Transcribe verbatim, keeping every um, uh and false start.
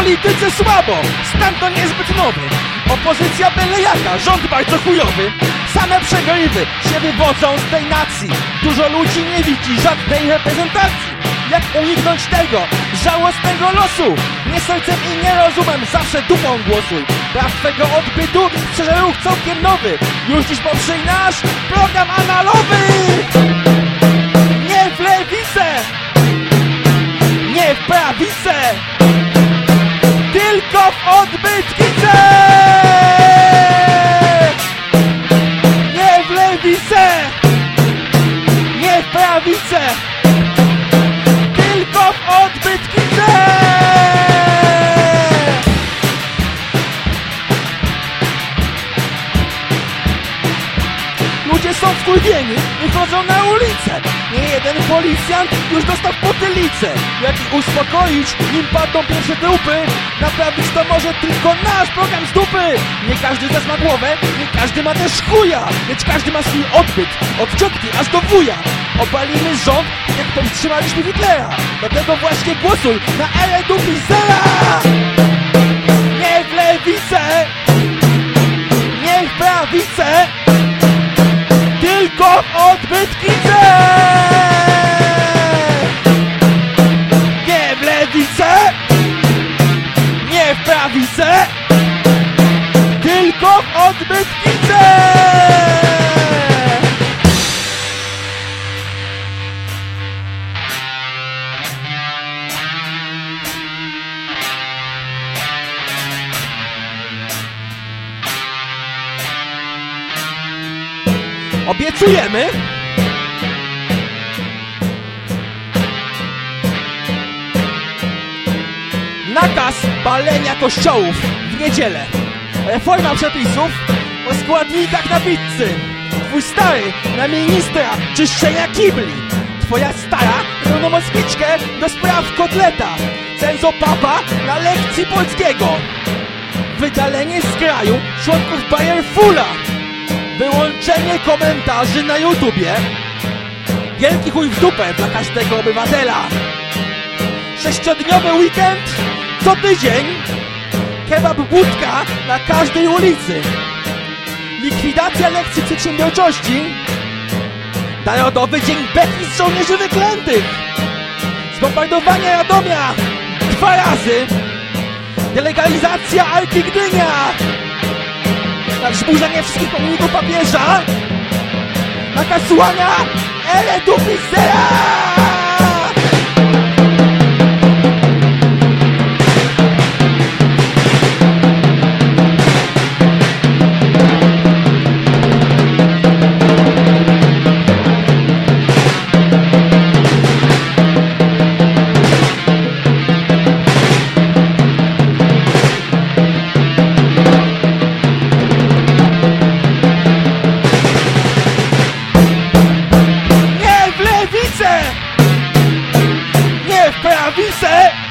polityce słabo, stan to niezbyt nowy. Opozycja byle jaka, rząd bardzo chujowy. Same przegrywy się wywodzą z tej nacji. Dużo ludzi nie widzi żadnej reprezentacji. Jak uniknąć tego żałosnego losu? Nie sercem i nie rozumem, zawsze dupą głosuj. Praw twego odbytu szczerze ruch całkiem nowy. Już dziś poprzyj nasz program analowy. Nie w lewicę, nie w prawicę, tylko w odbytnicę. Nie w lewicę, nie w prawicę, tylko w odbytnicę. Ludzie są wkurwieni i chodzą na ulicę. Nie jeden policjant już dostał potylicę. Jak ich uspokoić, nim padną pierwsze trupy? Naprawić to może tylko nasz program z dupy. Nie każdy z nas ma głowę, nie każdy ma też chuja, lecz każdy ma swój odbyt, od ciotki aż do wuja. Obalimy rząd, jak powstrzymaliśmy Hitlera. Dlatego właśnie głosuj na erę dupy zera. Nie w lewicę, nie w prawicę, tylko w odbytnicę. Nie w lewicę, nie w prawicę, tylko w odbytnicę. Obiecujemy, nakaz palenia kościołów w niedzielę, reforma przepisów o składnikach na pizzy, twój stary na ministra czyszczenia kibli, twoja stara na pełnomocniczkę do spraw kotleta, cenzopapa na lekcji polskiego, wydalenie z kraju członków Bayerfula, wyłączenie komentarzy na YouTubie, wielki chuj w dupę dla każdego obywatela, sześciodniowy weekend co tydzień, kebab budka na każdej ulicy, likwidacja lekcji przedsiębiorczości, Narodowy Dzień Beki z żołnierzy wyklętych, zbombardowanie Radomia dwa razy, delegalizacja Arki Gdynia, na wzburzenie wszystkich pomników papieża, nakaz łania erę dupy zera. Nie w lewicę, nie w prawicę,